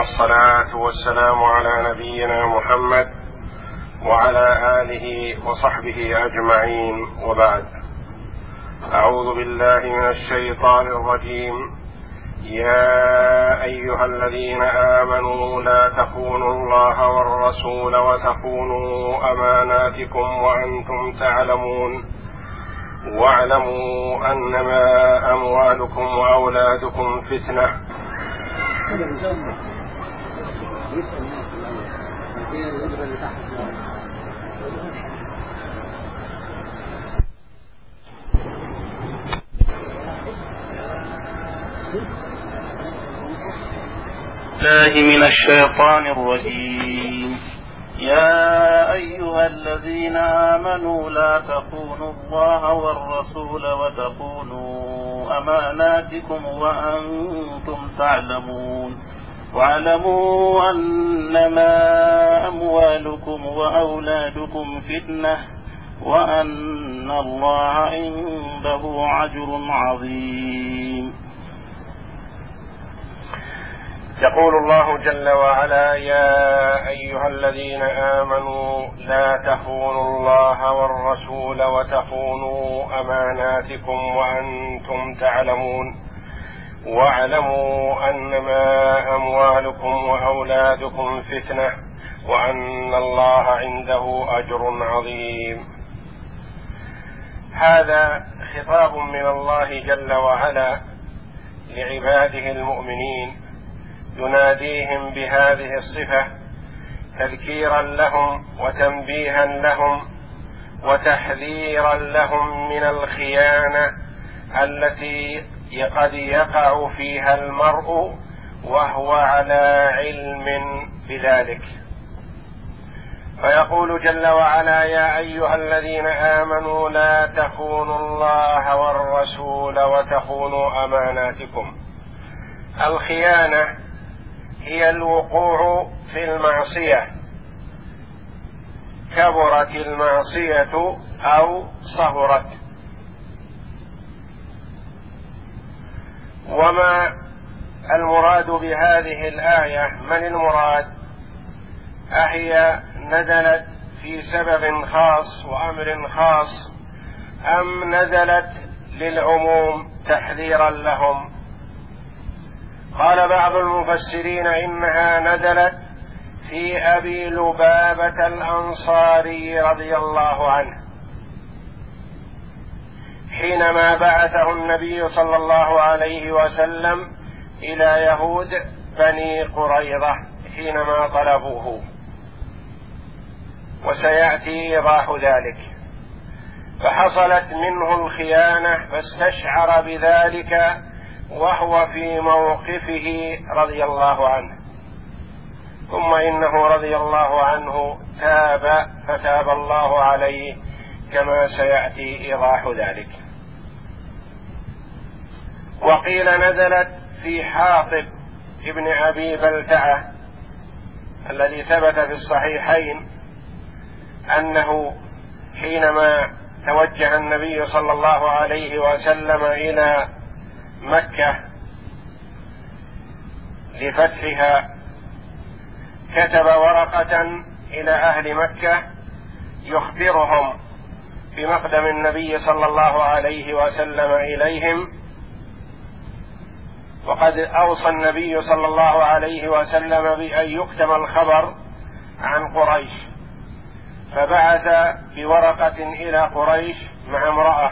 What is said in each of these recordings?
والصلاة والسلام على نبينا محمد وعلى آله وصحبه أجمعين، وبعد. أعوذ بالله من الشيطان الرجيم. يا أيها الذين آمنوا لا تخونوا الله والرسول وتخونوا أماناتكم وأنتم تعلمون، واعلموا أنما أموالكم وأولادكم فتنة. الله من الشيطان الرجيم. يا أيها الذين آمنوا لا تخونوا الله والرسول وتخونوا أماناتكم وأنتم تعلمون، واعلموا أنما أموالكم وأولادكم فتنة وأن الله عنده أجر عظيم. يقول الله جل وعلا: يا أيها الذين آمنوا لا تخونوا الله والرسول وتخونوا أماناتكم وأنتم تعلمون، واعلموا أنما أموالكم وأولادكم فتنة وأن الله عنده أجر عظيم. هذا خطاب من الله جل وعلا لعباده المؤمنين، يناديهم بهذه الصفة تذكيرا لهم وتنبيها لهم وتحذيرا لهم من الخيانة التي قد يقع فيها المرء وهو على علم بذلك. فيقول جل وعلا: يا أيها الذين آمنوا لا تخونوا الله والرسول وتخونوا أماناتكم. الخيانة هي الوقوع في المعصية، كبرت المعصية أو صغرت. وما المراد بهذه الآية؟ من المراد؟ أهي نزلت في سبب خاص وأمر خاص أم نزلت للعموم تحذيرا لهم؟ قال بعض المفسرين إنها نزلت في أبي لبابة الأنصاري رضي الله عنه حينما بعثه النبي صلى الله عليه وسلم إلى يهود بني قريظة حينما طلبوه، وسيأتي إيضاح ذلك. فحصلت منه الخيانة فاستشعر بذلك وهو في موقفه رضي الله عنه، ثم إنه رضي الله عنه تاب فتاب الله عليه كما سيأتي إيضاح ذلك. وقيل نزلت في حاطب ابن أبي بلتعة الذي ثبت في الصحيحين أنه حينما توجه النبي صلى الله عليه وسلم إلى مكة لفتحها كتب ورقة إلى أهل مكة يخبرهم بمقدم النبي صلى الله عليه وسلم إليهم، وقد أوصى النبي صلى الله عليه وسلم بأن يكتم الخبر عن قريش، فبعث بورقة إلى قريش مع امرأة،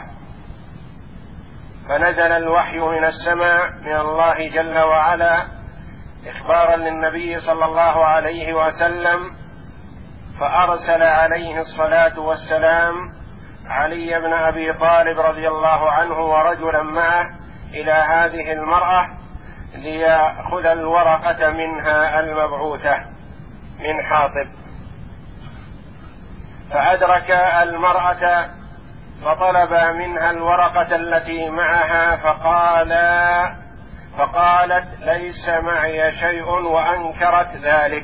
فنزل الوحي من السماء من الله جل وعلا إخبارا للنبي صلى الله عليه وسلم، فأرسل عليه الصلاة والسلام علي بن أبي طالب رضي الله عنه ورجلا معه إلى هذه المرأة ليأخذ الورقة منها المبعوثة من حاطب. فأدرك المرأة فطلب منها الورقة التي معها فقالت ليس معي شيء، وأنكرت ذلك،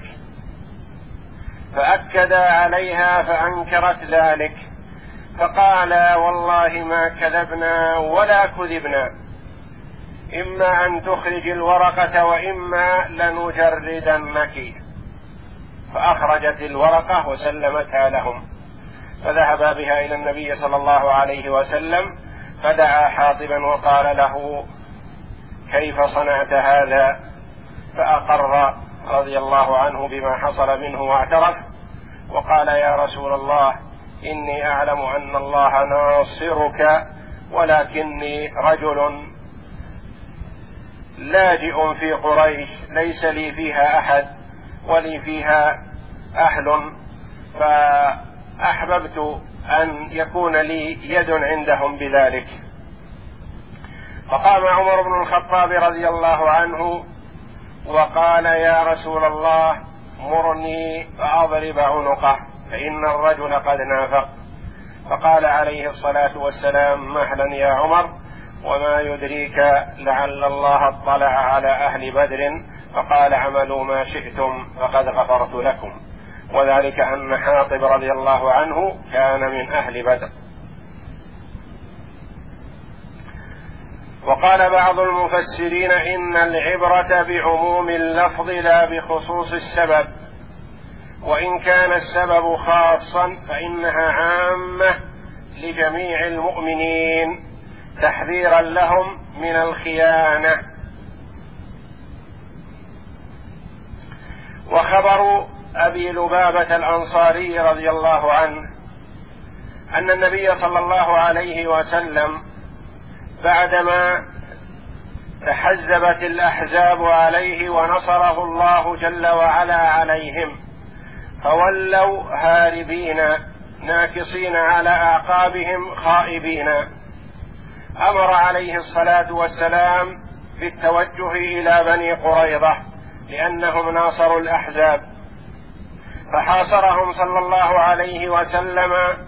فأكد عليها فأنكرت ذلك، فقال والله ما كذبنا ولا كذبنا، إما أن تخرج الورقة وإما لنجردنك. فأخرجت الورقة وسلمتها لهم، فذهبا بها إلى النبي صلى الله عليه وسلم، فدعا حاطبا وقال له: كيف صنعت هذا؟ فأقر رضي الله عنه بما حصل منه واعترف، وقال: يا رسول الله، إني أعلم أن الله ناصرك، ولكني رجل لاجئ في قريش، ليس لي فيها أحد ولي فيها أهل، فأحببت أن يكون لي يد عندهم بذلك. فقام عمر بن الخطاب رضي الله عنه وقال: يا رسول الله، مرني فأضرب عنقه، فإن الرجل قد نافق. فقال عليه الصلاة والسلام: مهلا يا عمر، وما يدريك لعل الله اطلع على أهل بدر فقال: اعملوا ما شئتم فقد غفرت لكم. وذلك أن حاطب رضي الله عنه كان من أهل بدر. وقال بعض المفسرين: إن العبرة بعموم اللفظ لا بخصوص السبب، وإن كان السبب خاصا فإنها عامة لجميع المؤمنين تحذيرا لهم من الخيانة. وخبر أبي لبابة الأنصاري رضي الله عنه أن النبي صلى الله عليه وسلم بعدما تحزبت الأحزاب عليه ونصره الله جل وعلا عليهم، فولوا هاربين ناكصين على أعقابهم خائبين، أمر عليه الصلاة والسلام بالتوجه إلى بني قريظة لأنهم ناصروا الأحزاب، فحاصرهم صلى الله عليه وسلم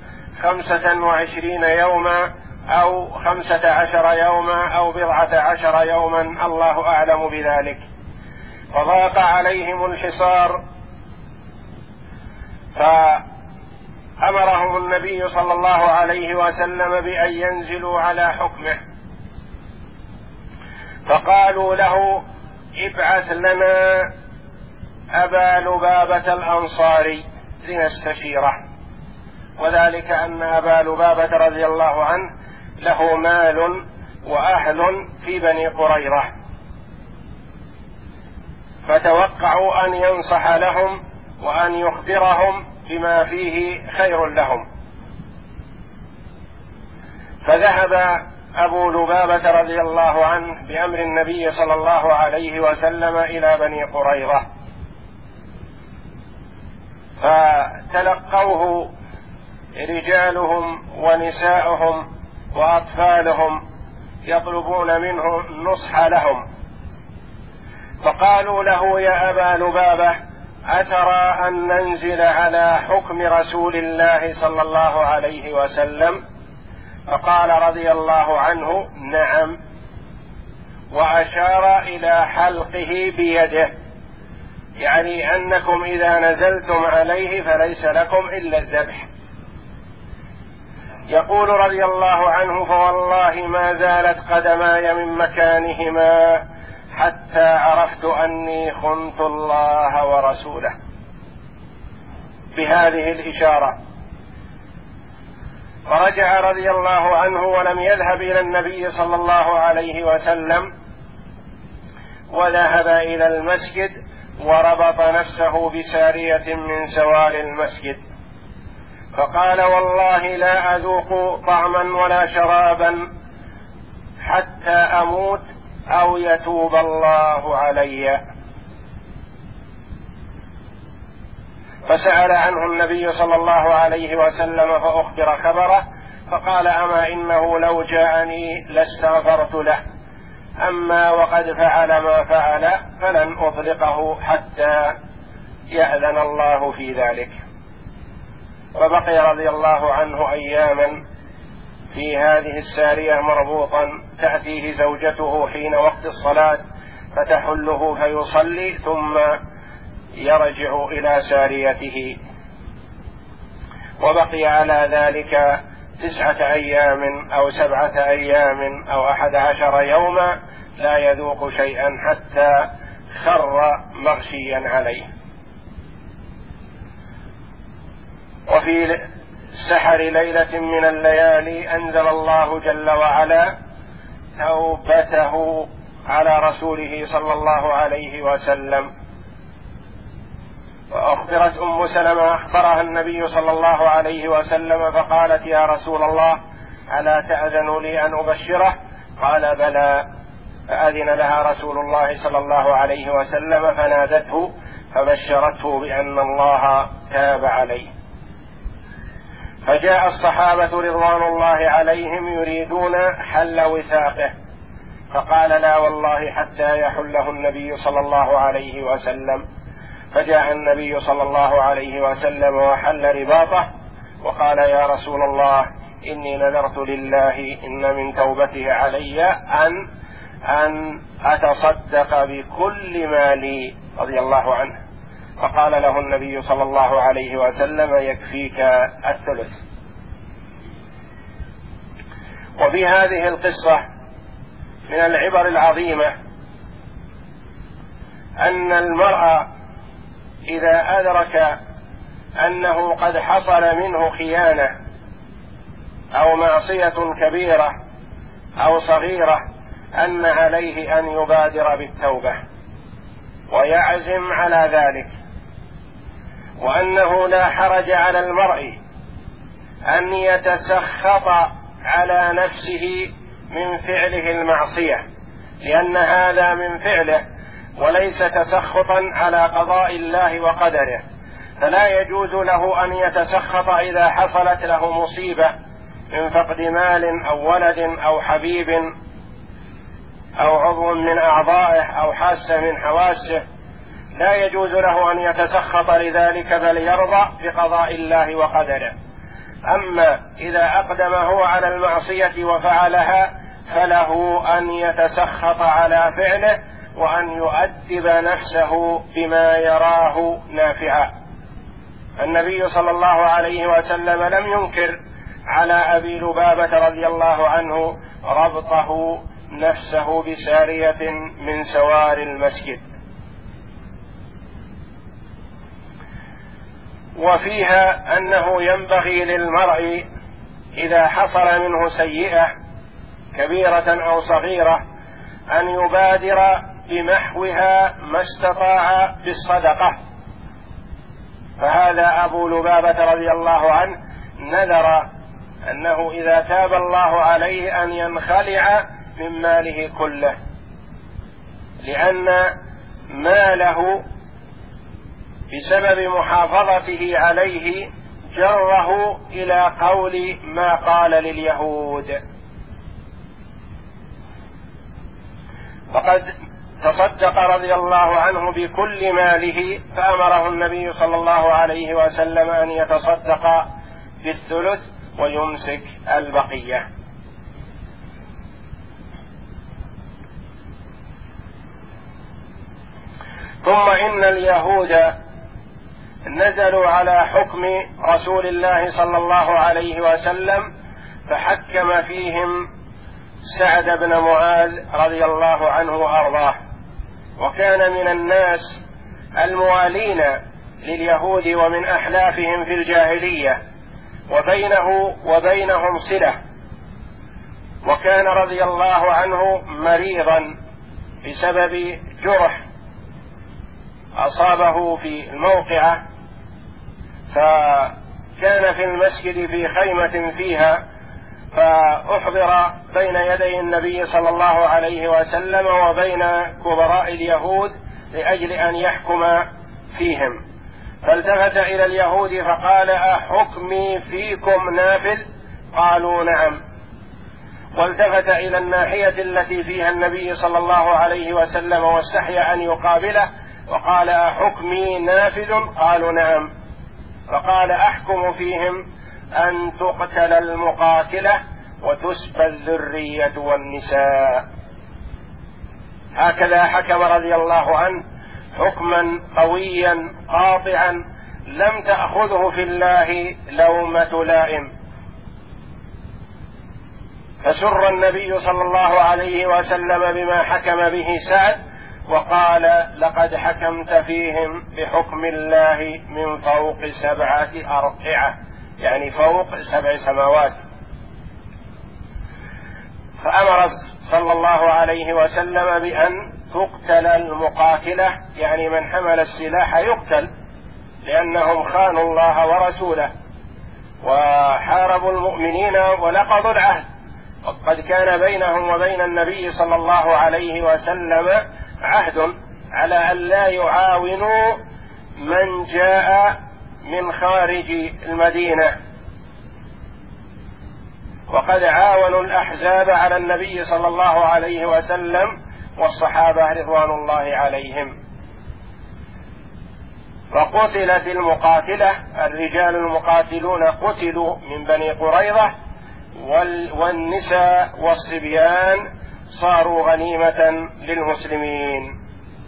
25 يوما أو 15 يوما أو 14 يوما، الله أعلم بذلك. فضاق عليهم الحصار، فأمرهم النبي صلى الله عليه وسلم بأن ينزلوا على حكمه، فقالوا له: ابعث لنا أبا لبابة الأنصاري لنستشيره. وذلك أن أبا لبابة رضي الله عنه له مال وأهل في بني قريظة، فتوقعوا أن ينصح لهم وأن يخبرهم بما فيه خير لهم. فذهب أبو لبابة رضي الله عنه بأمر النبي صلى الله عليه وسلم إلى بني قريظة، فتلقوه رجالهم ونساؤهم وأطفالهم يطلبون منه النصح لهم، فقالوا له: يا أبا لبابة، أترى أن ننزل على حكم رسول الله صلى الله عليه وسلم؟ فقال رضي الله عنه: نعم، وأشار إلى حلقه بيده، يعني أنكم إذا نزلتم عليه فليس لكم إلا الذبح. يقول رضي الله عنه: فوالله ما زالت قدماي من مكانهما حتى عرفت أني خنت الله ورسوله، بهذه الإشارة. فرجع رضي الله عنه ولم يذهب إلى النبي صلى الله عليه وسلم، وذهب إلى المسجد وربط نفسه بسارية من سوار المسجد، فقال: والله لا أذوق طعما ولا شرابا حتى أموت أو يتوب الله علي. فسأل عنه النبي صلى الله عليه وسلم فأخبر خبره، فقال: أما إنه لو جاءني لاستغفرت له، أما وقد فعل ما فعل فلن أطلقه حتى يأذن الله في ذلك. فبقي رضي الله عنه أياما في هذه السارية مربوطا، تأتيه زوجته حين وقت الصلاة فتحله فيصلي ثم يرجع إلى ساريته. وبقي على ذلك 9 أيام أو 7 أيام أو 11 يوما لا يذوق شيئا حتى خر مغشيا عليه. وفي سحر ليلة من الليالي أنزل الله جل وعلا توبته على رسوله صلى الله عليه وسلم. وأخبرت أم سلمة أخبرها النبي صلى الله عليه وسلم فقالت: يا رسول الله ألا تأذن لي أن أبشره؟ قال: بلى. فأذن لها رسول الله صلى الله عليه وسلم فنادته فبشرته بأن الله تاب عليه. فجاء الصحابة رضوان الله عليهم يريدون حل وثاقه، فقال: لا والله حتى يحله النبي صلى الله عليه وسلم. فجاء النبي صلى الله عليه وسلم وحل رباطه وقال: يا رسول الله إني نذرت لله إن من توبته علي أن أتصدق بكل مالي رضي الله عنه. فقال له النبي صلى الله عليه وسلم: يكفيك الثلث. وفي هذه القصة من العبر العظيمة أن المرء إذا أدرك أنه قد حصل منه خيانة أو معصية كبيرة أو صغيرة أن عليه أن يبادر بالتوبة ويعزم على ذلك، وأنه لا حرج على المرء أن يتسخط على نفسه من فعله المعصية، لأن هذا من فعله وليس تسخطا على قضاء الله وقدره. فلا يجوز له أن يتسخط إذا حصلت له مصيبة من فقد مال أو ولد أو حبيب أو عضو من أعضائه أو حاسة من حواسه، لا يجوز له أن يتسخط لذلك بل يرضى بقضاء الله وقدره. أما إذا أقدم هو على المعصية وفعلها فله أن يتسخط على فعله وأن يؤدب نفسه بما يراه نافعا. النبي صلى الله عليه وسلم لم ينكر على أبي لبابة رضي الله عنه ربطه نفسه بسارية من سوار المسجد. وفيها أنه ينبغي للمرء إذا حصل منه سيئة كبيرة أو صغيرة أن يبادر بمحوها ما استطاع بالصدقة. فهذا أبو لبابة رضي الله عنه نذر أنه إذا تاب الله عليه أن ينخلع من ماله كله، لأن ماله بسبب محافظته عليه جره إلى قول ما قال لليهود. فقد تصدق رضي الله عنه بكل ماله، فأمره النبي صلى الله عليه وسلم أن يتصدق بالثلث ويمسك البقية. ثم إن اليهود نزلوا على حكم رسول الله صلى الله عليه وسلم فحكم فيهم سعد بن معاذ رضي الله عنه وأرضاه، وكان من الناس الموالين لليهود ومن أحلافهم في الجاهلية، وبينه وبينهم صلة. وكان رضي الله عنه مريضا بسبب جرح أصابه في الموقعة، فكان في المسجد في خيمة فيها، فأحضر بين يدي النبي صلى الله عليه وسلم وبين كبراء اليهود لأجل أن يحكم فيهم. فالتفت إلى اليهود فقال: أحكمي فيكم نافذ؟ قالوا: نعم. والتفت إلى الناحية التي فيها النبي صلى الله عليه وسلم واستحيا أن يقابله وقال: أحكمي نافذ؟ قالوا: نعم. فقال: أحكم فيهم أن تقتل المقاتلة وتسبى الذرية والنساء. هكذا حكم رضي الله عنه حكما قويا قاطعا لم تأخذه في الله لومة لائم. فسر النبي صلى الله عليه وسلم بما حكم به سعد وقال: لقد حكمت فيهم بحكم الله من فوق 7 أرقعة، يعني فوق 7 سماوات. فأمر صلى الله عليه وسلم بأن تقتل المقاتلة، يعني من حمل السلاح يقتل، لأنهم خانوا الله ورسوله وحاربوا المؤمنين ونقضوا العهد، وقد كان بينهم وبين النبي صلى الله عليه وسلم عهد على أن لا يعاونوا من جاء من خارج المدينة، وقد عاونوا الأحزاب على النبي صلى الله عليه وسلم والصحابة رضوان الله عليهم. فقتلت المقاتلة، الرجال المقاتلون قتلوا من بني قريظة، والنساء والصبيان صاروا غنيمة للمسلمين.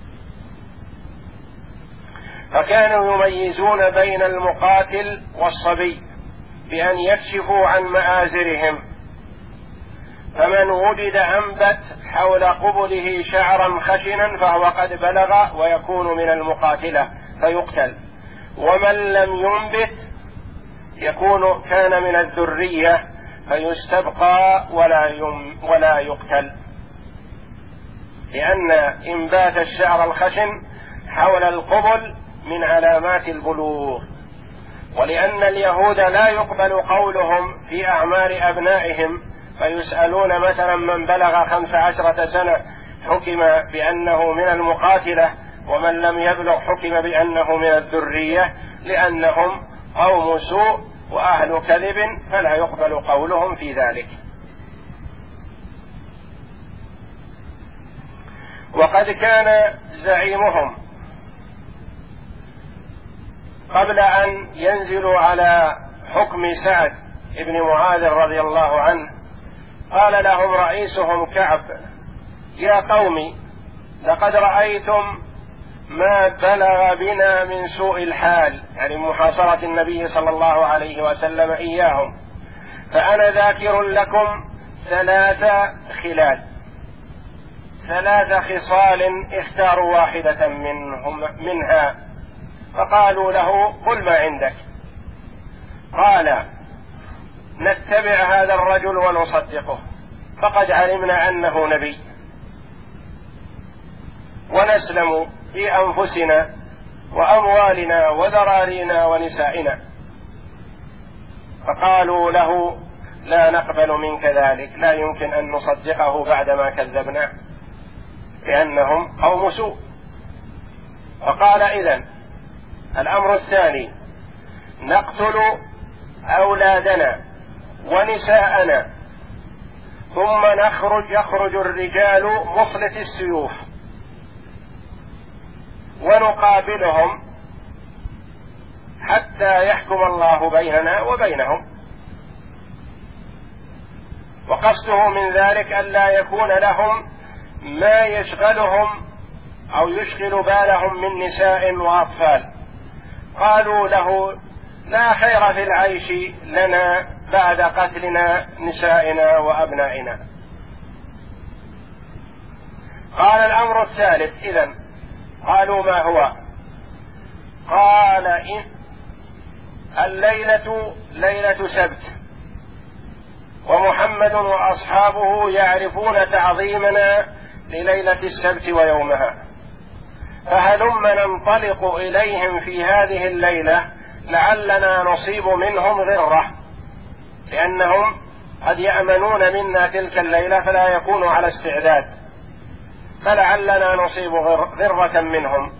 فكانوا يميزون بين المقاتل والصبي بأن يكشفوا عن مآزرهم، فمن وجد أنبت حول قبله شعرا خشنا فهو قد بلغ ويكون من المقاتلة فيقتل، ومن لم ينبت كان من الذرية فيستبقى ولا يقتل، لأن إنبات الشعر الخشن حول القبل من علامات البلوغ، ولأن اليهود لا يقبل قولهم في أعمار أبنائهم، فيسألون مثلا من بلغ 15 سنة حكم بأنه من المقاتلة، ومن لم يبلغ حكم بأنه من الذرية، لأنهم قوم سوء وأهل كذب، فلا يقبل قولهم في ذلك. وقد كان زعيمهم قبل أن ينزلوا على حكم سعد بن معاذ رضي الله عنه، قال لهم رئيسهم كعب: يا قوم، لقد رأيتم ما بلغ بنا من سوء الحال، يعني محاصرة النبي صلى الله عليه وسلم إياهم، فأنا ذاكر لكم 3 خصال اختاروا واحدة منها. فقالوا له: قل ما عندك. قال: نتبع هذا الرجل ونصدقه، فقد علمنا أنه نبي، ونسلم في أنفسنا وأموالنا وذرارينا ونسائنا. فقالوا له: لا نقبل منك ذلك، لا يمكن أن نصدقه بعدما كذبنا، لأنهم قوم سوء. فقال: إذن الأمر الثاني: نقتل أولادنا ونساءنا، ثم يخرج الرجال مصلة السيوف ونقابلهم حتى يحكم الله بيننا وبينهم. وقصده من ذلك ألا يكون لهم ما يشغلهم أو يشغل بالهم من نساء وأطفال. قالوا له: لا خير في العيش لنا بعد قتلنا نسائنا وأبنائنا. قال: الأمر الثالث إذن. قالوا: ما هو؟ قال: الليلة ليلة سبت، ومحمد وأصحابه يعرفون تعظيمنا لليلة السبت ويومها، فهلم ننطلق إليهم في هذه الليلة لعلنا نصيب منهم غرة، لأنهم قد يأمنون منا تلك الليلة فلا يكونوا على استعداد، فلعلنا نصيب غرة منهم.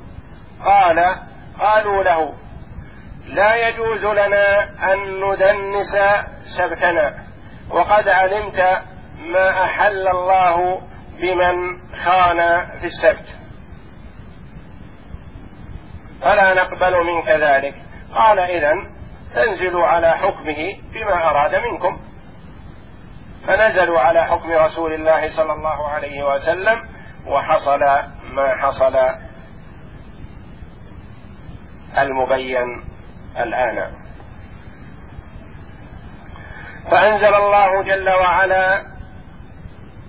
قالوا له: لا يجوز لنا أن ندنس سبتنا، وقد علمت ما أحل الله بمن خان في السبت، فلا نقبل منك ذلك. قال: إذن تنزلوا على حكمه بما أراد منكم. فنزلوا على حكم رسول الله صلى الله عليه وسلم، وحصل ما حصل المبين الآن. فأنزل الله جل وعلا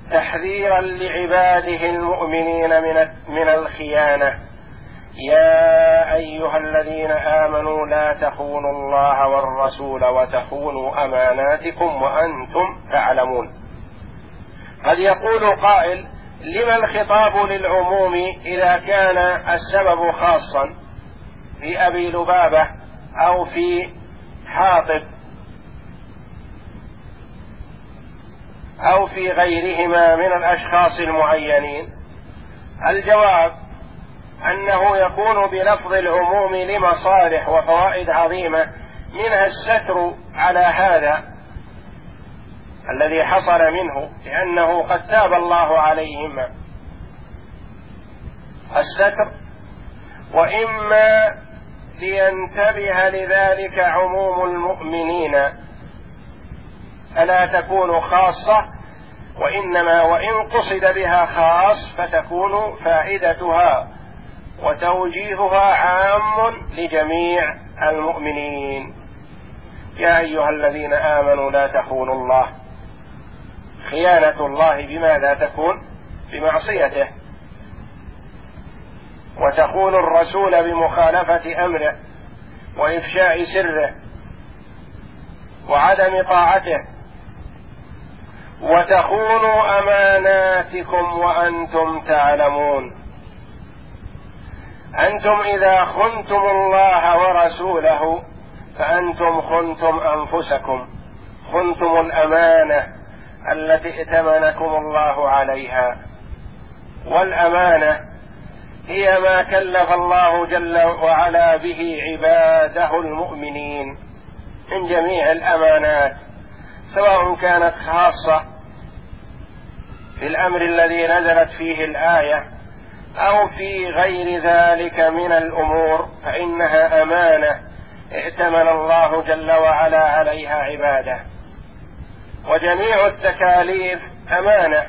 تحذيرا لعباده المؤمنين من الخيانة: يا أيها الذين آمنوا لا تخونوا الله والرسول وتخونوا أماناتكم وأنتم تعلمون. قد يقول قائل: لما الخطاب للعموم إذا كان السبب خاصا في أبي لبابة أو في حاطب أو في غيرهما من الأشخاص المعينين؟ الجواب أنه يكون بلفظ العموم لمصالح وفوائد عظيمة، منها الستر على هذا الذي حصل منه، لأنه قد تاب الله عليهما، الستر، وإما لينتبه لذلك عموم المؤمنين فلا تكون خاصة، وإنما وإن قصد بها خاص فتكون فائدتها وتوجيهها عام لجميع المؤمنين. يا أيها الذين آمنوا لا تخونوا الله. خيانة الله بماذا تكون؟ بمعصيته. وتخون الرسول بمخالفة أمره وإفشاء سره وعدم طاعته. وتخونوا أماناتكم وأنتم تعلمون. أنتم إذا خنتم الله ورسوله فأنتم خنتم أنفسكم، خنتم الأمانة التي ائتمنكم الله عليها. والأمانة هي ما كلف الله جل وعلا به عباده المؤمنين من جميع الأمانات، سواء كانت خاصة في الأمر الذي نزلت فيه الآية أو في غير ذلك من الأمور، فإنها أمانة ائتمن الله جل وعلا عليها عباده. وجميع التكاليف أمانة،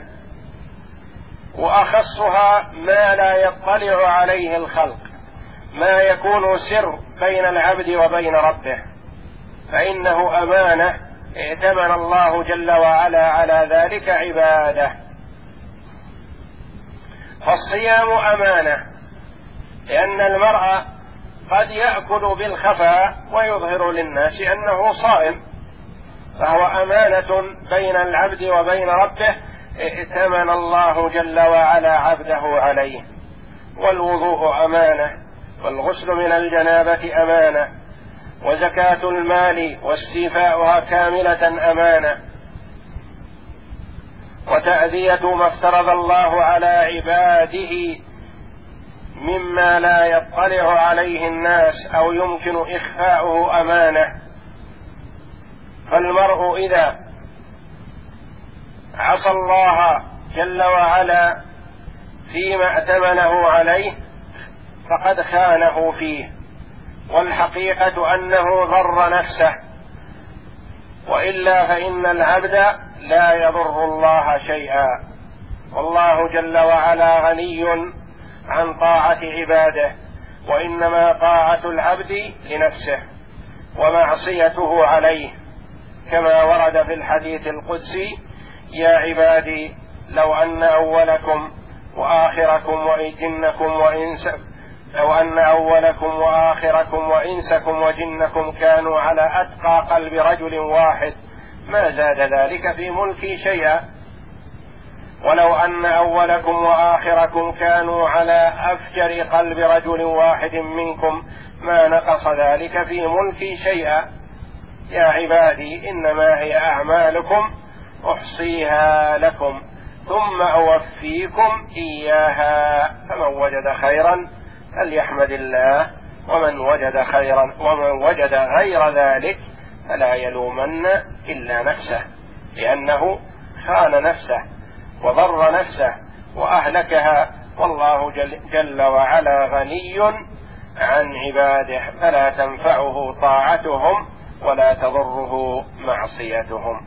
وأخصها ما لا يطلع عليه الخلق، ما يكون سر بين العبد وبين ربه، فإنه أمانة ائتمن الله جل وعلا على ذلك عباده. فالصيام أمانة، لأن المرء قد يأكل بالخفاء ويظهر للناس أنه صائم، فهو أمانة بين العبد وبين ربه ائتمن الله جل وعلا عبده عليه. والوضوء أمانة، والغسل من الجنابة أمانة، وزكاة المال واستيفاؤها كاملة أمانة، وتأدية ما افترض الله على عباده مما لا يطلع عليه الناس أو يمكن إخفاؤه أمانة. فالمرء إذا عصى الله جل وعلا فيما ائتمنه عليه فقد خانه فيه، والحقيقة أنه ضر نفسه، وإلا فإن العبد لا يضر الله شيئا، والله جل وعلا غني عن طاعة عباده، وإنما طاعة العبد لنفسه ومعصيته عليه، كما ورد في الحديث القدسي: يا عبادي لو أن أولكم وآخركم وإنسكم وجنكم كانوا على أتقى قلب رجل واحد ما زاد ذلك في ملكي شيئا، ولو أن أولكم وآخركم كانوا على أفجر قلب رجل واحد منكم ما نقص ذلك في ملكي شيئا. يا عبادي إنما هي أعمالكم أحصيها لكم ثم أوفيكم إياها، فمن وجد خيرا فليحمد الله، ومن وجد غير ذلك فلا يلومن إلا نفسه، لأنه خان نفسه وضر نفسه وأهلكها، والله جل وعلا غني عن عباده، فلا تنفعه طاعتهم ولا تضره معصيتهم.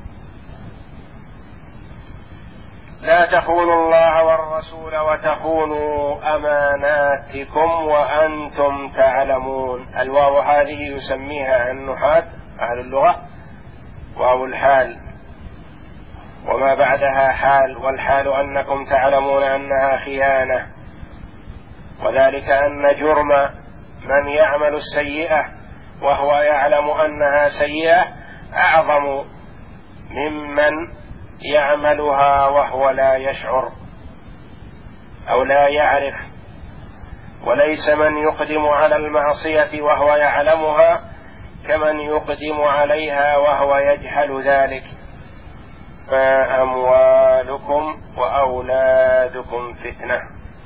لا تخونوا الله والرسول وتخونوا أماناتكم وأنتم تعلمون. الواو هذه يسميها النحاة أهل اللغة واو الحال، وما بعدها حال، والحال أنكم تعلمون أنها خيانة، وذلك أن جرم من يعمل السيئة وهو يعلم أنها سيئة أعظم ممن يعملها وهو لا يشعر أو لا يعرف. وليس من يقدم على المعصية وهو يعلمها كمن يقدم عليها وهو يجهل ذلك. ما أموالكم وأولادكم فتنة.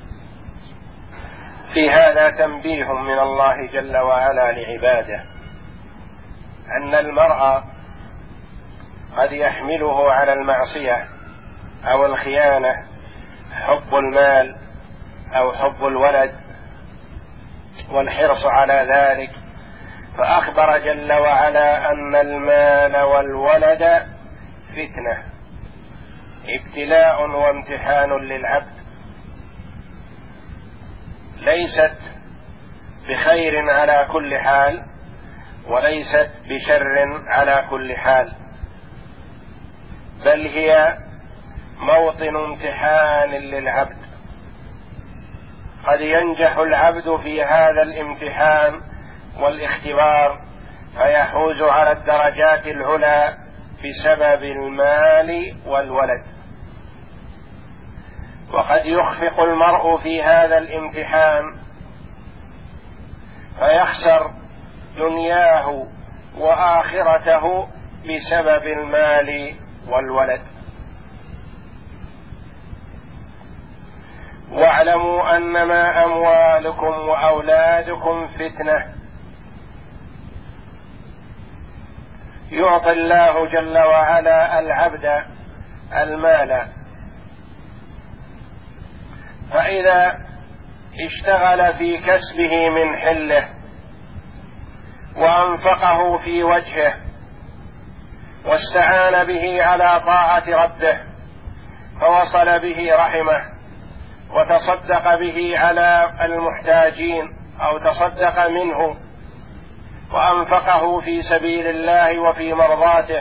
في هذا تنبيه من الله جل وعلا لعباده أن المرء قد يحمله على المعصية أو الخيانة حب المال أو حب الولد والحرص على ذلك، فأخبر جل وعلا أن المال والولد فتنة، ابتلاء وامتحان للعبد، ليست بخير على كل حال وليست بشر على كل حال، بل هي موطن امتحان للعبد. قد ينجح العبد في هذا الامتحان والاختبار فيحوز على الدرجات العلى بسبب المال والولد، وقد يخفق المرء في هذا الامتحان فيخسر دنياه وآخرته بسبب المال والولد. واعلموا أنما أموالكم وأولادكم فتنة. يعطي الله جل وعلا العبد المال، فإذا اشتغل في كسبه من حله وأنفقه في وجهه واستعان به على طاعة ربه فوصل به رحمه وتصدق به على المحتاجين أو تصدق منه وأنفقه في سبيل الله وفي مرضاته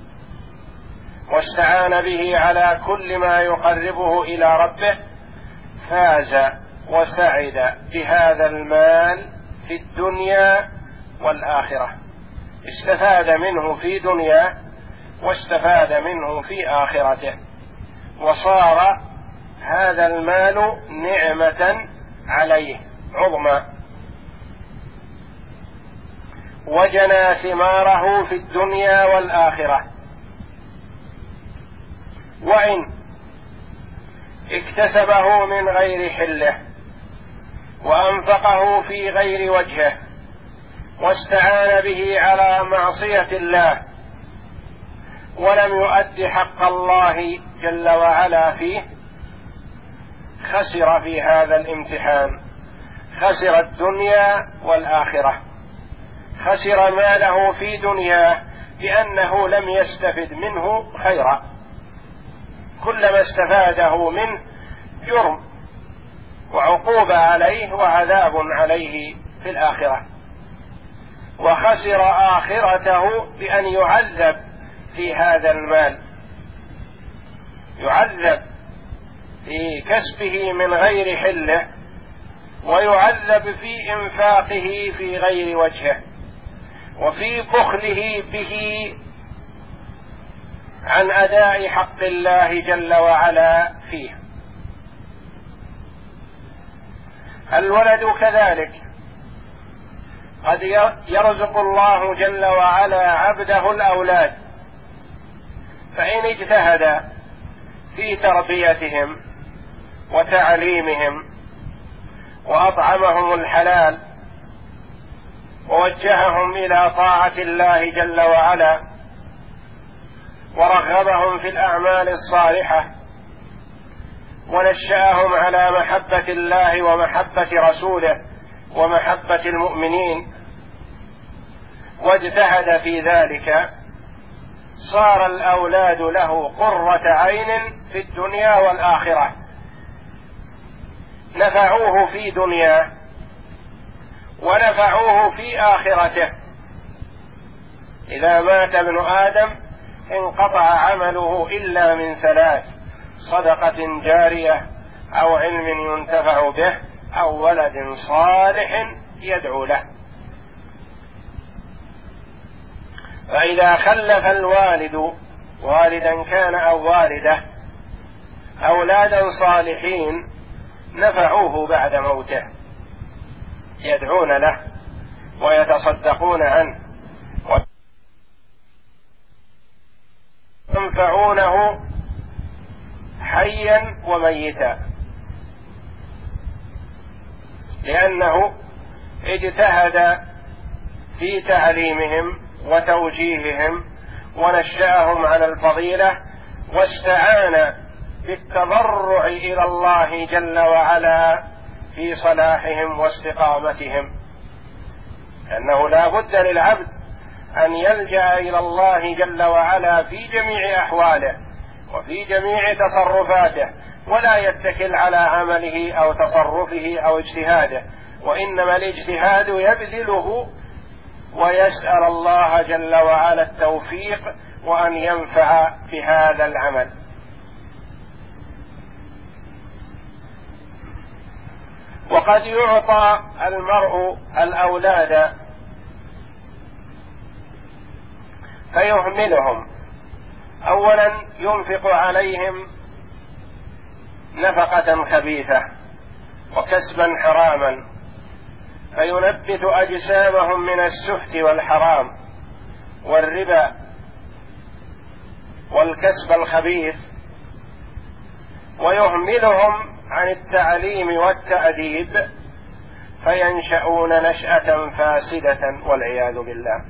واستعان به على كل ما يقربه إلى ربه، فاز وسعد بهذا المال في الدنيا والآخرة، استفاد منه في دنياه واستفاد منه في آخرته، وصار هذا المال نعمة عليه عظمى، وجنى ثماره في الدنيا والآخرة. وإن اكتسبه من غير حله وأنفقه في غير وجهه واستعان به على معصية الله ولم يؤد حق الله جل وعلا فيه، خسر في هذا الامتحان، خسر الدنيا والآخرة. خسر ماله في دنياه لأنه لم يستفد منه خيرا، كلما استفاده منه جرم وعقوبة عليه وعذاب عليه في الآخرة. وخسر آخرته بأن يعذب في هذا المال، يعذب في كسبه من غير حله ويعذب في إنفاقه في غير وجهه وفي بخله به عن أداء حق الله جل وعلا فيه. الولد كذلك، قد يرزق الله جل وعلا عبده الأولاد، فإن اجتهد في تربيتهم وتعليمهم وأطعمهم الحلال ووجههم إلى طاعة الله جل وعلا ورغبهم في الأعمال الصالحة ونشأهم على محبة الله ومحبة رسوله ومحبة المؤمنين واجتهد في ذلك، صار الأولاد له قرة عين في الدنيا والآخرة، نفعوه في دنياه ونفعوه في آخرته. إذا مات ابن آدم انقطع عمله إلا من ثلاث: صدقة جارية، أو علم ينتفع به، أو ولد صالح يدعو له. فإذا خلف الوالد، والدا كان أو والدة، أولادا صالحين نفعوه بعد موته، يدعون له ويتصدقون عنه وينفعونه حيا وميتا، لأنه اجتهد في تعليمهم وتوجيههم ونشأهم على الفضيلة، واستعان بالتضرع إلى الله جل وعلا في صلاحهم واستقامتهم، لأنه لا بد للعبد أن يلجأ إلى الله جل وعلا في جميع أحواله وفي جميع تصرفاته، ولا يتكل على عمله أو تصرفه أو اجتهاده، وإنما الاجتهاد يبذله ويسأل الله جل وعلا التوفيق وأن ينفع بهذا العمل. وقد يعطى المرء الأولاد فيهملهم، أولا ينفق عليهم نفقة خبيثة وكسبا حراما، فينبت أجسامهم من السحت والحرام والربا والكسب الخبيث، ويهملهم عن التعليم والتأديب فينشأون نشأة فاسدة والعياذ بالله،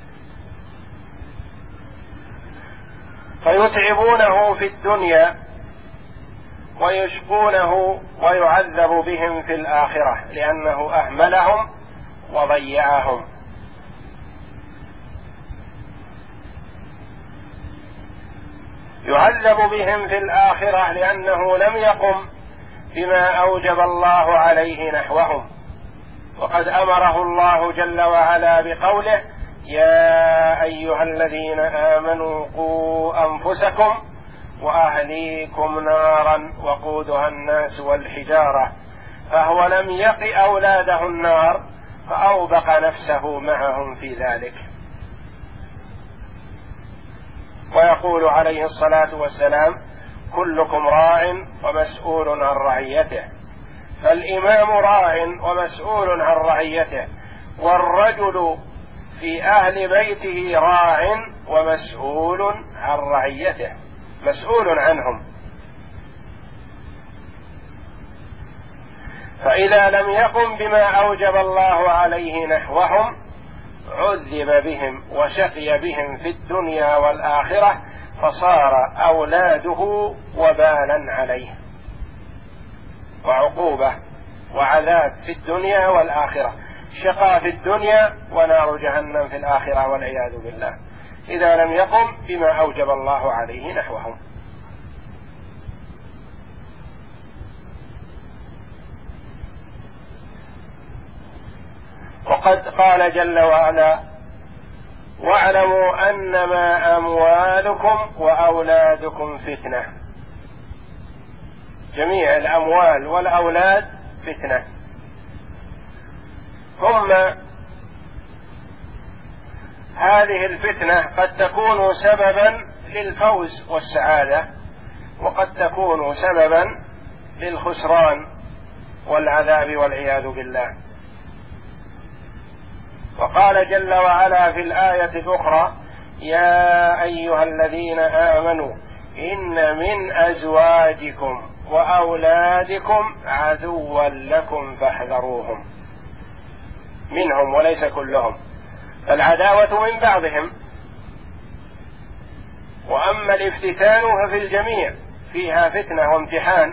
فيتعبونه في الدنيا ويشقونه ويعذب بهم في الآخرة لأنه أهملهم وضيعهم. يعذب بهم في الآخرة لأنه لم يقم بما أوجب الله عليه نحوهم، وقد أمره الله جل وعلا بقوله: يا أيها الذين آمنوا قوا أنفسكم وأهليكم نارا وقودها الناس والحجارة، فهو لم يق أولاده النار فأوبق نفسه معهم في ذلك. ويقول عليه الصلاة والسلام: كلكم راع ومسؤول عن رعيته، فالإمام راع ومسؤول عن رعيته، والرجل في أهل بيته راع ومسؤول عن رعيته، مسؤول عنهم. فإذا لم يقم بما أوجب الله عليه نحوهم عذب بهم وشقي بهم في الدنيا والآخرة، فصار أولاده وبالا عليه وعقوبة وعذاب في الدنيا والآخرة، شقاء في الدنيا ونار جهنم في الآخرة والعياذ بالله، إذا لم يقم بما أوجب الله عليه نحوهم. وقد قال جل وعلا: واعلموا أنما أموالكم وأولادكم فتنة. جميع الأموال والأولاد فتنة، ثم هذه الفتنة قد تكون سببا للفوز والسعادة، وقد تكون سببا للخسران والعذاب والعياذ بالله. وقال جل وعلا في الآية الأخرى: يا أيها الذين آمنوا إن من أزواجكم وأولادكم عدوا لكم فاحذروهم. منهم وليس كلهم، فالعداوة من بعضهم، وأما الافتتان ففي الجميع، فيها فتنة وامتحان.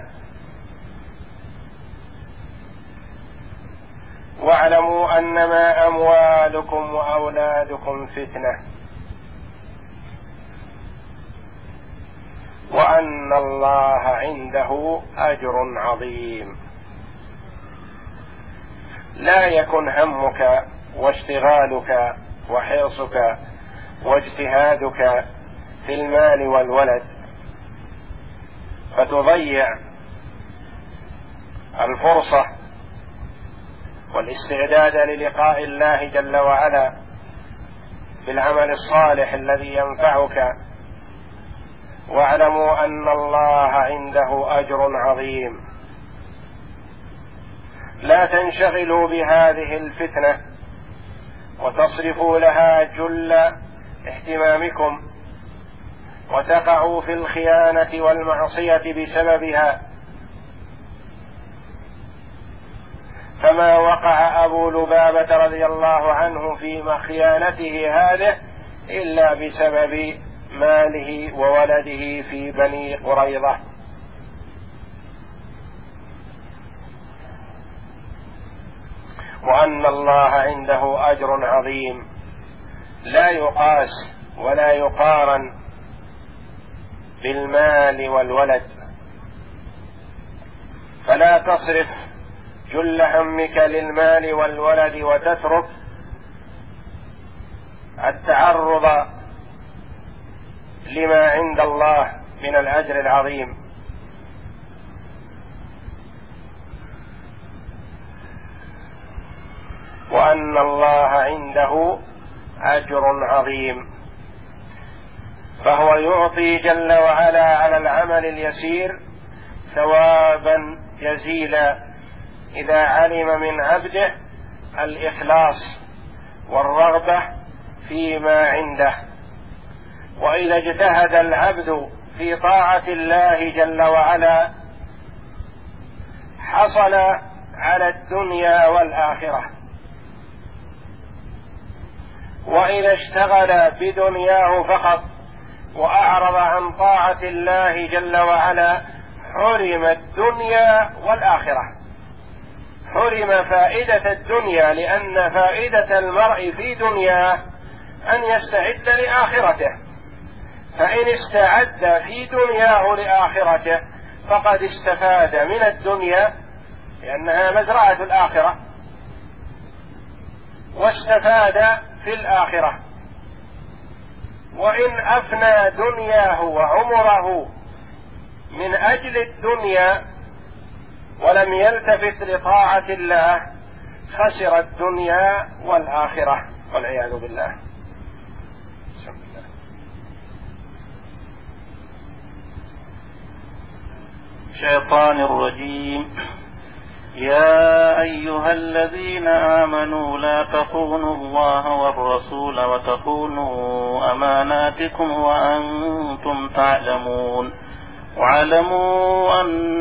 واعلموا أنما أموالكم وأولادكم فتنة وأن الله عنده أجر عظيم. لا يكن همك واشتغالك وحرصك واجتهادك في المال والولد، فتضيع الفرصة والاستعداد للقاء الله جل وعلا بالعمل الصالح الذي ينفعك. واعلموا أن الله عنده أجر عظيم. لا تنشغلوا بهذه الفتنة وتصرفوا لها جل اهتمامكم وتقعوا في الخيانة والمعصية بسببها. فما وقع أبو لبابة رضي الله عنه في خيانته هذه إلا بسبب ماله وولده في بني قريظة. وأن الله عنده أجر عظيم لا يقاس ولا يقارن بالمال والولد. فلا تصرف جل همك للمال والولد وتترك التعرض لما عند الله من الأجر العظيم. وأن الله عنده أجر عظيم، فهو يعطي جل وعلا على العمل اليسير ثوابا جزيلا إذا علم من عبده الإخلاص والرغبة فيما عنده. وإذا اجتهد العبد في طاعة الله جل وعلا حصل على الدنيا والآخرة. وإذا اشتغل بدنياه فقط وأعرض عن طاعة الله جل وعلا حرم الدنيا والآخرة، حرم فائدة الدنيا، لأن فائدة المرء في دنياه أن يستعد لآخرته، فإن استعد في دنياه لآخرته فقد استفاد من الدنيا لأنها مزرعة الآخرة، واستفاد في الآخرة. وإن أفنى دنياه وعمره من أجل الدنيا ولم يلتفت لطاعة الله خسر الدنيا والآخرة والعياذ بالله. الشيطان الرجيم. يا أيها الذين آمنوا لا تخونوا الله والرسول وتخونوا أماناتكم وأنتم تعلمون واعلموا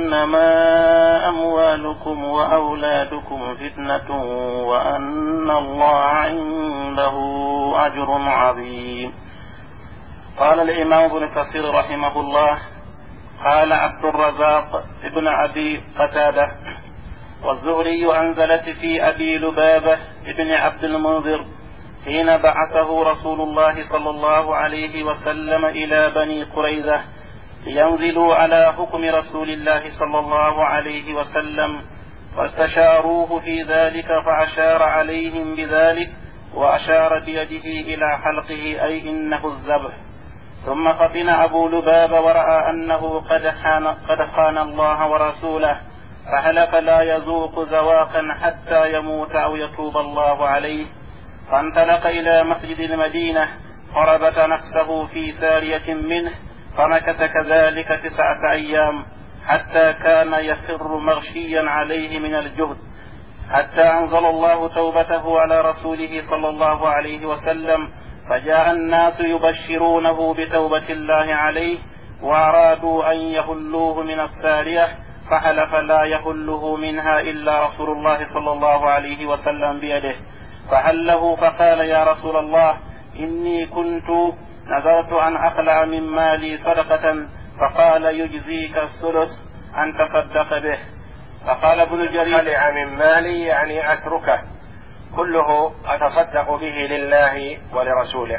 أنما أموالكم وأولادكم فتنة وأن الله عنده أجر عظيم. قال الإمام ابن كثير رحمه الله قال عبد الرزاق ابن أبي قتادة والزهري أنزلت في أبي لبابة ابن عبد المنذر حين بعثه رسول الله صلى الله عليه وسلم إلى بني قريظة لينزلوا على حكم رسول الله صلى الله عليه وسلم، فاستشاروه في ذلك فأشار عليهم بذلك وأشار بيده إلى حلقه أي إنه الذبح. ثم فطن أبو لبابة ورأى أنه قد خان الله ورسوله، فحلف لا يذوق ذواقا حتى يموت أو يتوب الله عليه، فانطلق إلى مسجد المدينة فربط نفسه في سارية منه، فمكث كذلك 9 أيام حتى كان يخر مغشيا عليه من الجهد، حتى أنزل الله توبته على رسوله صلى الله عليه وسلم، فجاء الناس يبشرونه بتوبة الله عليه وأرادوا أن يهلوه من السارية، فحلف لا يهله منها إلا رسول الله صلى الله عليه وسلم بيده، فحله فقال يا رسول الله إني كنت نذرت أن أخلع من مالي صدقة، فقال يجزيك الثلث أن تصدق به. فقال ابن جرير خلع من مالي يعني أتركه كله أتصدق به لله ولرسوله،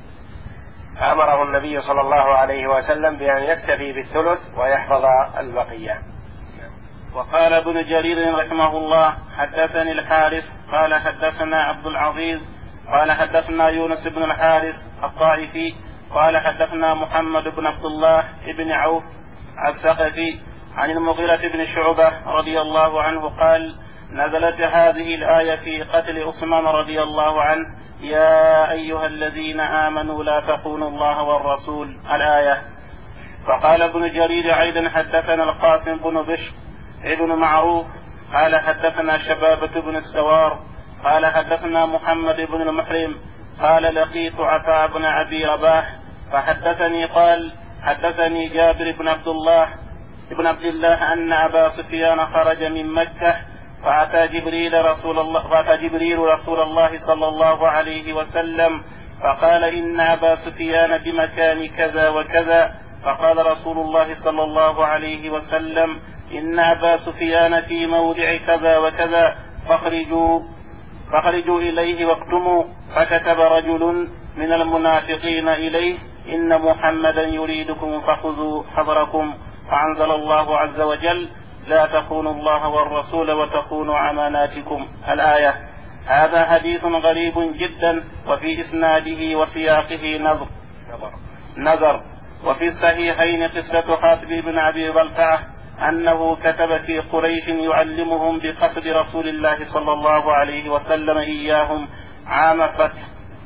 أمره النبي صلى الله عليه وسلم بأن يكتفي بالثلث ويحفظ البقية. وقال ابن جرير رحمه الله حدثني الحارث قال حدثنا عبد العزيز قال حدثنا يونس بن الحارث الطائفي قال حدثنا محمد بن عبد الله بن عوف الثقفي عن المغيرة بن شعبة رضي الله عنه قال نزلت هذه الآية في قتل عثمان رضي الله عنه يا أيها الذين آمنوا لا تخونوا الله والرسول الآية. فقال ابن جرير أيضا حدثنا القاسم بن بشر ابن معروف قال حدثنا شبابة بن السوار قال حدثنا محمد بن المحرم قال لقيت عطاء بن أبي رباح فحدثني قال حدثني جابر بن عبد الله أن أبا سفيان خرج من مكة فأتى جبريل رسول الله صلى الله عليه وسلم فقال إن أبا سفيان بمكان كذا وكذا. فقال رسول الله صلى الله عليه وسلم إن أبا سفيان في موضع كذا وكذا فاخرجوا إليه واكتموا. فكتب رجل من المنافقين إليه إن محمدا يريدكم فخذوا حذركم. فأنزل الله عز وجل لا تخونوا الله والرسول وتخونوا أماناتكم الآية. هذا حديث غريب جدا وفي إسناده وسياقه نظر. وفي الصحيحين قصة خاطب بن أبي بلتعة أنه كتب في قريش يعلمهم بقصد رسول الله صلى الله عليه وسلم إياهم عام فتح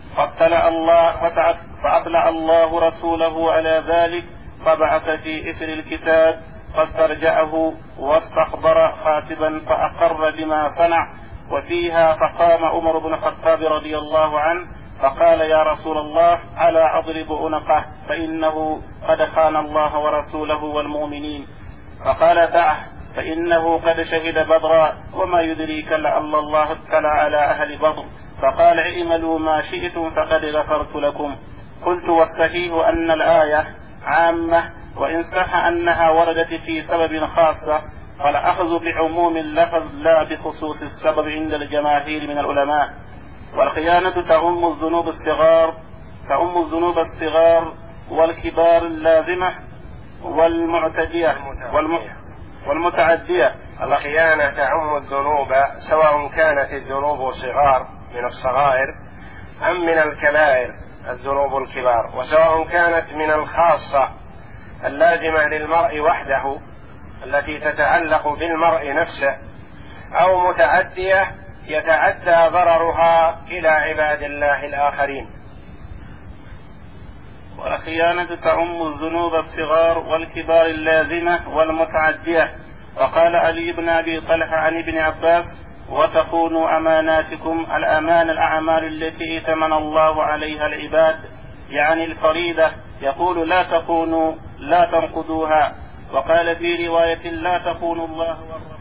فأطلع الله رسوله على ذلك فبعث في إثر الكتاب فاسترجعه واستخبر خاتبا فأقر بما صنع. وفيها فقام عمر بن الخطاب رضي الله عنه فقال يا رسول الله ألا أضرب عنقه فإنه قد خان الله ورسوله والمؤمنين. فقال دعه فإنه قد شهد بدرا وما يدريك لعل الله اطلع على أهل بدر. فقال اعملوا ما شئتم فقد غفرت لكم. قلت والصحيح أن الآية عامة وإن صح أنها وردت في سبب خاصة فالأخذ بعموم اللفظ لا بخصوص السبب عند الجماهير من العلماء. والخيانة تعم الذنوب الصغار والكبار اللازمة والمتعدية. الخيانة تعم الذنوب سواء كانت الذنوب صغار من الصغائر أم من الكبائر الذنوب الكبار، وسواء كانت من الخاصة اللازمة للمرء وحده التي تتعلق بالمرء نفسه أو متعدية يتعدى ضررها إلى عباد الله الآخرين. والخيانة تعم الذنوب الصغار والكبار اللازمة والمتعدية. وقال علي بن أبي طلحة عن ابن عباس وتخونوا أماناتكم الأمان الأعمال التي ائتمن الله عليها العباد يعني الفريضة. يقول لا تخونوا لا تنقضوها. وقال في رواية لا تخونوا الله والرسول.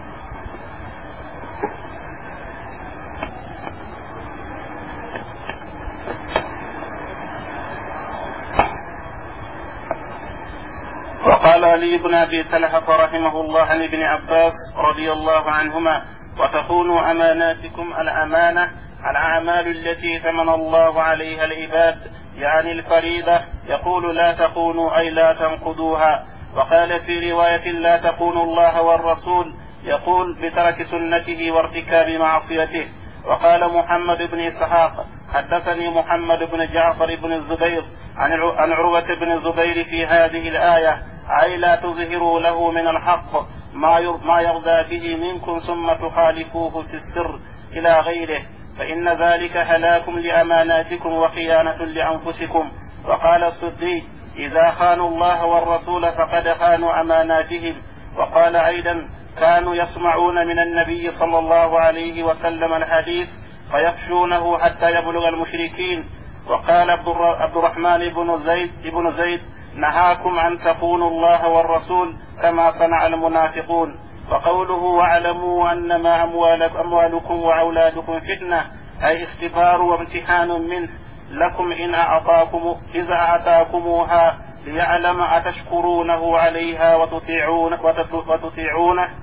وقال علي بن أبي طلحة رحمه الله عن ابن عباس رضي الله عنهما وتخونوا أماناتكم الأمانة الأعمال التي ائتمن الله عليها العباد يعني الفريضة. يقول لا تخونوا أي لا تنقضوها. وقال في رواية لا تخونوا الله والرسول يقول بترك سنته وارتكاب معصيته. وقال محمد بن إسحاق حدثني محمد بن جعفر بن الزبير عن عروة بن الزبير في هذه الآية أي لا تظهروا له من الحق ما يرضى به منكم ثم تخالفوه في السر إلى غيره فإن ذلك هلاك لأماناتكم وخيانة لأنفسكم. وقال الصديق إذا خانوا الله والرسول فقد خانوا أماناتهم. وقال أيضا كانوا يسمعون من النبي صلى الله عليه وسلم الحديث فيخشونه حتى يبلغ المشركين. وقال عبد الرحمن بن زيد نهاكم أن تخونوا الله والرسول كما صنع المنافقون. وقوله واعلموا أنما أموالكم وأولادكم فتنة أي اختبار وامتحان منه لكم إذا أعطاكموها ليعلم أتشكرونه عليها وتطيعونه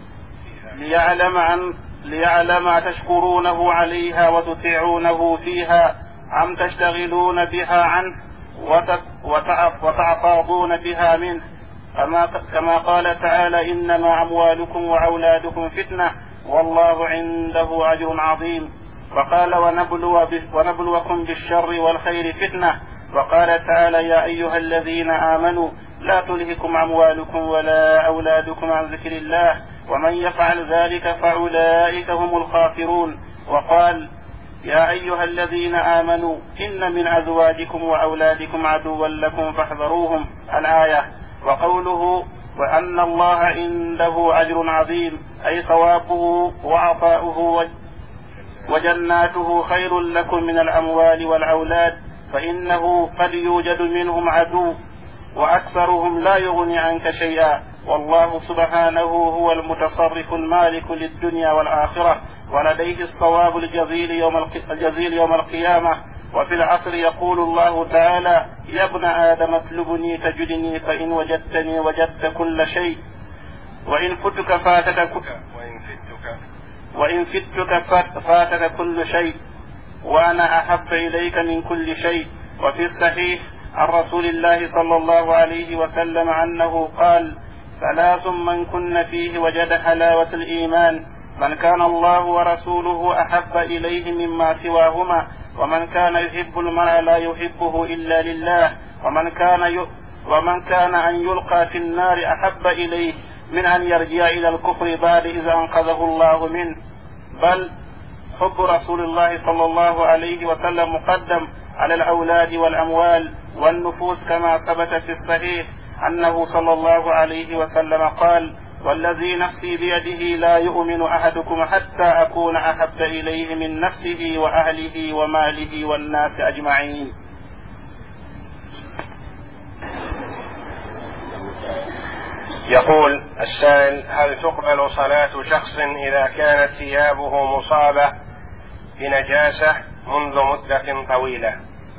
ليعلم أتشكرونه عليها وتطيعونه فيها أم تشتغلون بها عنه وتعتاضون بها منه كما قال تعالى إنما أموالكم وأولادكم فتنة والله عنده أجر عظيم. وقال ونبلوكم بالشر والخير فتنة وقال تعالى: يا أيها الذين آمنوا لا تلهكم أموالكم ولا أولادكم عن ذكر الله ومن يفعل ذلك فأولئك هم الخاسرون. وقال: يا أيها الذين آمنوا إن من أزواجكم وأولادكم عدوا لكم فاحذروهم الآية. وقوله: وأن الله عنده أجر عظيم، أي ثوابه وعطاؤه وجناته خير لكم من الأموال والأولاد، فإنه قد يوجد منهم عدو وأكثرهم لا يغني عنك شيئا، والله سبحانه هو المتصرف المالك للدنيا والآخرة، ولديه الصواب الجزيل يوم القيامة. وفي العصر يقول الله تعالى: يا ابن آدم اطلبني تجدني فإن وجدتني وجدت كل شيء وإن فتك فاتك كل شيء وأنا أحب إليك من كل شيء. وفي الصحيح عن رسول الله صلى الله عليه وسلم أنه قال: ثلاث من كن فيه وجد حلاوة الإيمان: من كان الله ورسوله أحب إليه مما سواهما، ومن كان يحب المرء لا يحبه إلا لله، ومن كان أن يلقى في النار أحب إليه من أن يرجع إلى الكفر بعد إذا أنقذه الله منه. بل حب رسول الله صلى الله عليه وسلم مقدم على الأولاد والأموال والنفوس، كما ثبت في الصحيح أنه صلى الله عليه وسلم قال: والذي نفسي بيده لا يؤمن أحدكم حتى أكون أحب إليه من نفسه وأهله وماله والناس أجمعين. يقول السائل: هل تقبل صلاة شخص إذا كانت ثيابه مصابة بنجاسة منذ مدة طويلة؟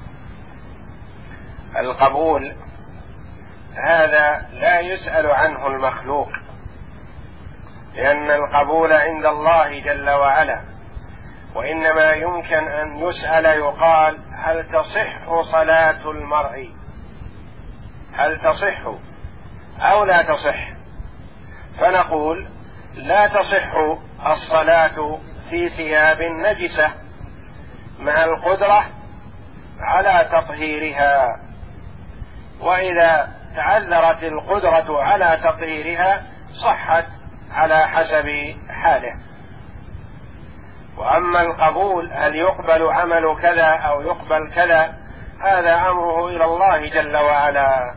القبول هذا لا يسأل عنه المخلوق، لأن القبول عند الله جل وعلا، وإنما يمكن أن يسأل يقال: هل تصح صلاة المرء؟ هل تصح أو لا تصح؟ فنقول: لا تصح الصلاة في ثياب نجسة مع القدرة على تطهيرها، وإذا تعذرت القدرة على تطهيرها صحت على حسب حاله. وأما القبول، هل يقبل عمل كذا أو يقبل كذا، هذا أمره إلى الله جل وعلا.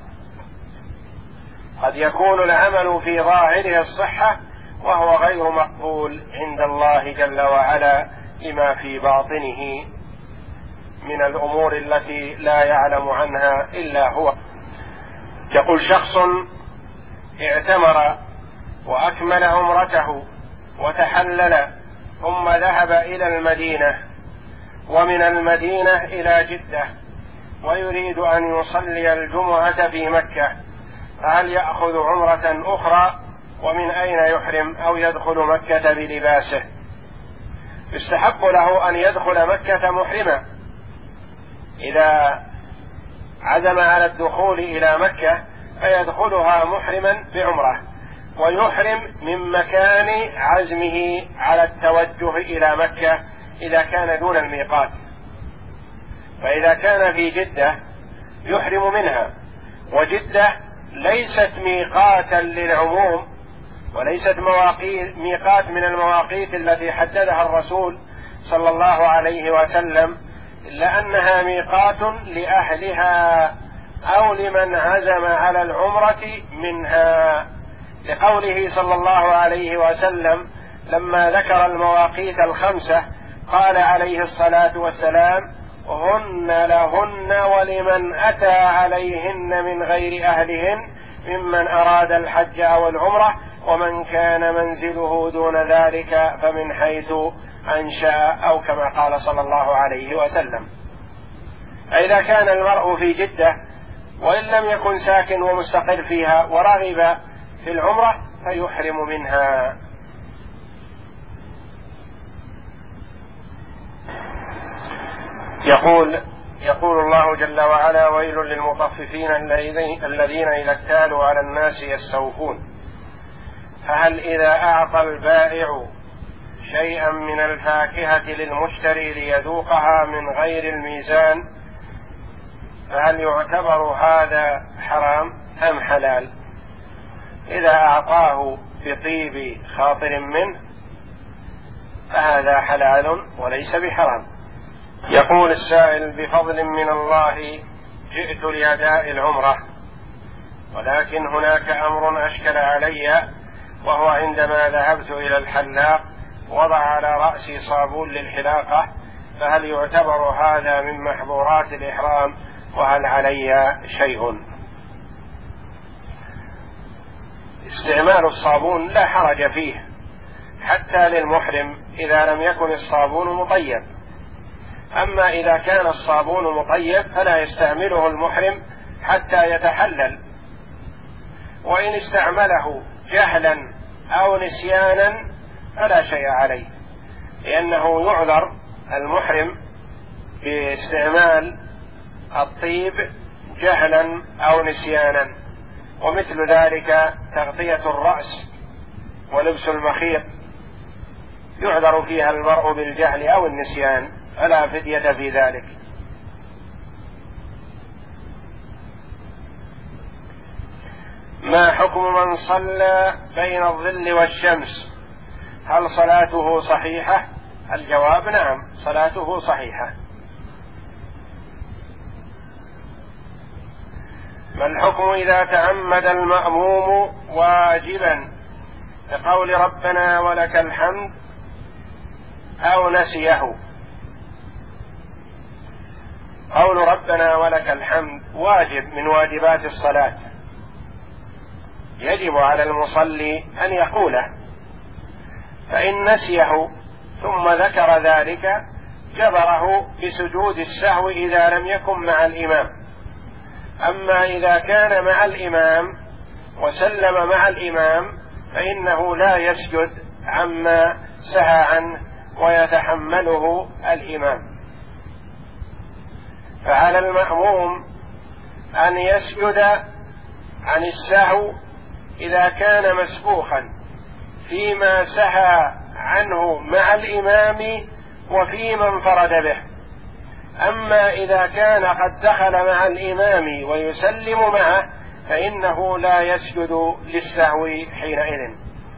قد يكون العمل في ظاهره الصحة وهو غير مقبول عند الله جل وعلا لما في باطنه من الأمور التي لا يعلم عنها إلا هو. يقول: شخص اعتمر وأكمل عمرته وتحلل ثم ذهب إلى المدينة، ومن المدينة إلى جدة، ويريد أن يصلي الجمعة في مكة، فهل يأخذ عمرة أخرى؟ ومن أين يحرم؟ أو يدخل مكة بلباسه؟ يستحق له أن يدخل مكة محرما إذا عزم على الدخول إلى مكة، فيدخلها محرما بعمرة، ويحرم من مكان عزمه على التوجه إلى مكة إذا كان دون الميقات. فإذا كان في جدة يحرم منها، وجدة ليست ميقاتا للعموم، وليست ميقات من المواقيت التي حددها الرسول صلى الله عليه وسلم، إلا أنها ميقات لأهلها أو لمن عزم على العمرة منها، لقوله صلى الله عليه وسلم لما ذكر المواقيت الخمسة قال عليه الصلاة والسلام: هن لهن ولمن أتى عليهن من غير أهلهن ممن أراد الحج أو العمرة، ومن كان منزله دون ذلك فمن حيث أنشأ، أو كما قال صلى الله عليه وسلم. فإذا كان المرء في جدة وإن لم يكن ساكن ومستقر فيها ورغب في العمرة فيحرم منها. يقول الله جل وعلا: ويل للمطففين الذين إذا اكتالوا على الناس يستوفون. فهل إذا أعطى البائع شيئا من الفاكهة للمشتري ليذوقها من غير الميزان فهل يعتبر هذا حرام أم حلال؟ إذا أعطاه بطيب خاطر منه فهذا حلال وليس بحرام. يقول السائل: بفضل من الله جئت لأداء العمرة، ولكن هناك أمر أشكل علي، وهو عندما ذهبت إلى الحلاق وضع على رأسي صابون للحلاقة، فهل يعتبر هذا من محظورات الإحرام وهل علي شيء؟ استعمال الصابون لا حرج فيه حتى للمحرم إذا لم يكن الصابون مطيب، أما إذا كان الصابون مطيب فلا يستعمله المحرم حتى يتحلل، وإن استعمله جهلا أو نسيانا فلا شيء عليه، لأنه يعذر المحرم باستعمال الطيب جهلا أو نسيانا. ومثل ذلك تغطية الرأس ولبس المخيط يعذر فيها المرء بالجهل أو النسيان، فلا فدية في ذلك. ما حكم من صلى بين الظل والشمس؟ هل صلاته صحيحة؟ الجواب: نعم، صلاته صحيحة. ما الحكم إذا تعمد المأموم واجبا بقول ربنا ولك الحمد أو نسيه؟ قول ربنا ولك الحمد واجب من واجبات الصلاة، يجب على المصلي أن يقوله، فإن نسيه ثم ذكر ذلك جبره بسجود السهو إذا لم يكن مع الإمام. أما إذا كان مع الإمام وسلم مع الإمام فإنه لا يسجد عما سهى عنه ويتحمله الإمام. فعلى المأموم أن يسجد عن السهو إذا كان مسبوقا فيما سهى عنه مع الإمام وفيما انفرد به. أما إذا كان قد دخل مع الإمام ويسلم معه فإنه لا يسجد للسهو حينئذ.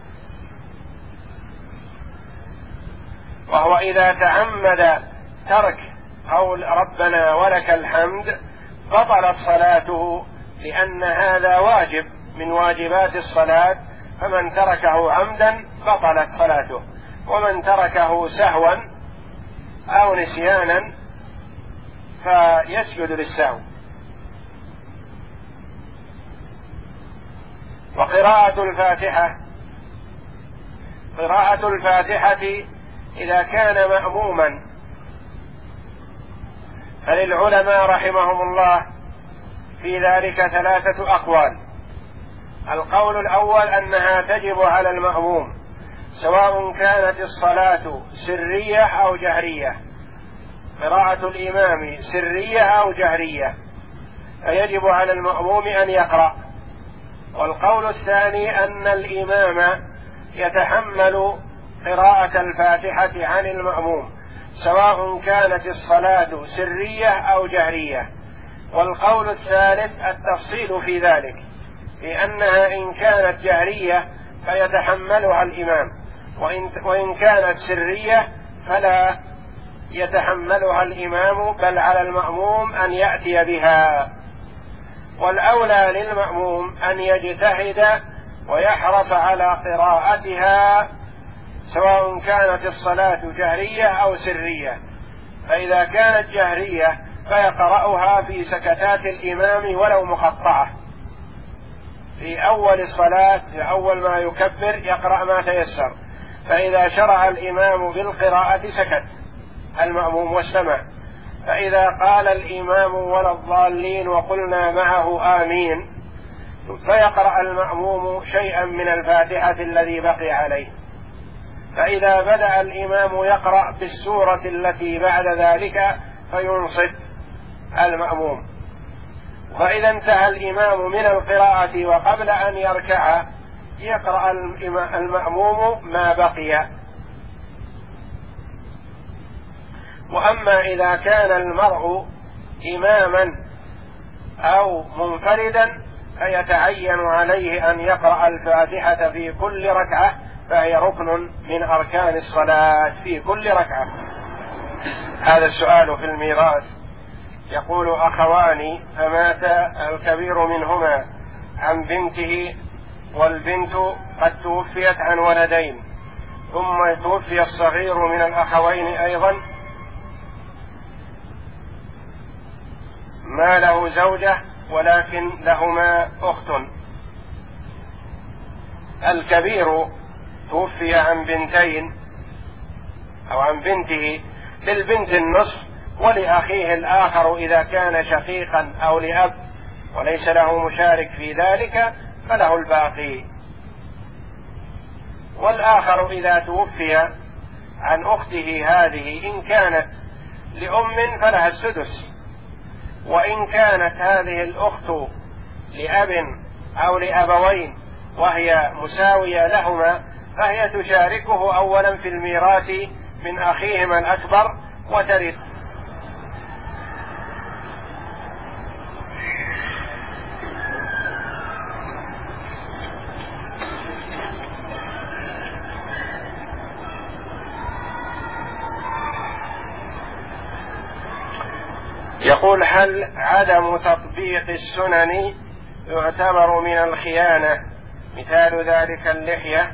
وهو إذا تعمد ترك قول ربنا ولك الحمد بطلت صلاته، لأن هذا واجب من واجبات الصلاة، فمن تركه عمدا بطلت صلاته، ومن تركه سهوا أو نسيانا فيسجد للسهو. وقراءة الفاتحة، قراءة الفاتحة إذا كان مأموما فللعلماء رحمهم الله في ذلك 3 أقوال. القول الأول أنها تجب على المأموم سواء كانت الصلاة سرية أو جهرية، قراءة الإمام سرية أو جهرية، فيجب على المأموم أن يقرأ. والقول الثاني أن الإمام يتحمل قراءة الفاتحة عن المأموم سواء كانت الصلاة سرية أو جهرية. والقول الثالث التفصيل في ذلك، لأنها إن كانت جهرية فيتحملها الإمام، وإن كانت سرية فلا يتحملها الإمام، بل على المأموم أن يأتي بها. والأولى للمأموم أن يجتهد ويحرص على قراءتها سواء كانت الصلاة جهرية أو سرية. فإذا كانت جهرية فيقرأها في سكتات الإمام ولو مقطعة، في أول الصلاة في أول ما يكبر يقرأ ما تيسر، فإذا شرع الإمام بالقراءة سكت المأموم واستمع، فإذا قال الإمام ولا الضالين وقلنا معه آمين فيقرأ المأموم شيئا من الفاتحة الذي بقي عليه. فإذا بدأ الإمام يقرأ بالسورة التي بعد ذلك فينصت المأموم، فإذا انتهى الإمام من القراءة وقبل أن يركع يقرأ المأموم ما بقي. وأما إذا كان المرء إماما أو منفردا فيتعين عليه أن يقرأ الفاتحة في كل ركعة، فهي ركن من أركان الصلاة في كل ركعة. هذا السؤال في الميراث. يقول: أخوان فمات الكبير منهما عن بنته، والبنت قد توفيت عن ولدين، ثم توفي الصغير من الأخوين أيضا، ما له زوجة ولكن لهما أخت. الكبير توفي عن بنتين أو عن بنته، للبنت النصف، ولأخيه الآخر إذا كان شقيقا أو لأب وليس له مشارك في ذلك فله الباقي. والآخر إذا توفي عن أخته هذه إن كانت لأم فلها السدس، وإن كانت هذه الأخت لأب أو لأبوين وهي مساوية لهما فهي تشاركه أولا في الميراث من أخيهما الأكبر وترث. يقول: هل عدم تطبيق السنن يعتبر من الخيانة؟ مثال ذلك اللحية.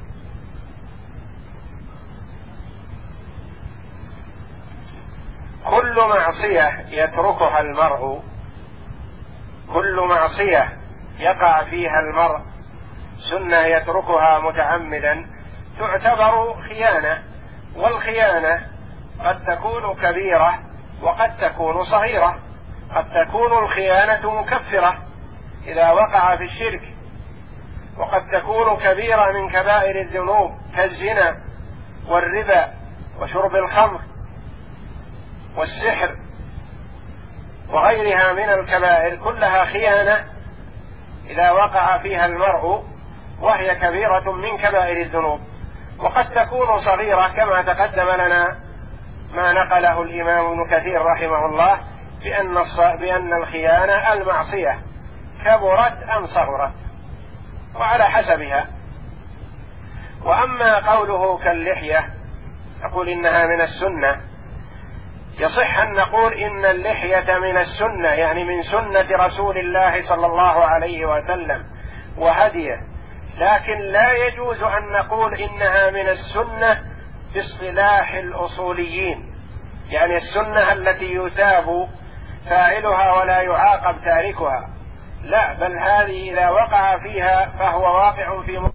كل معصية يتركها المرء، كل معصية يقع فيها المرء سنة يتركها متعمدا تعتبر خيانة، والخيانة قد تكون كبيرة وقد تكون صغيرة. قد تكون الخيانة مكفرة إذا وقع في الشرك، وقد تكون كبيرة من كبائر الذنوب كالزنا والربا وشرب الخمر والسحر وغيرها من الكبائر، كلها خيانة إذا وقع فيها المرء وهي كبيرة من كبائر الذنوب. وقد تكون صغيرة كما تقدم لنا ما نقله الإمام ابن كثير رحمه الله بأن الخيانة المعصية كبرت أم صغرت وعلى حسبها. وأما قوله كاللحية نقول إنها من السنة، يصح أن نقول إن اللحية من السنة، يعني من سنة رسول الله صلى الله عليه وسلم وهديه، لكن لا يجوز أن نقول إنها من السنة باصطلاح الأصوليين، يعني السنة التي يثاب فاعلها ولا يعاقب تاركها، لا، بل هذه إذا وقع فيها فهو واقع في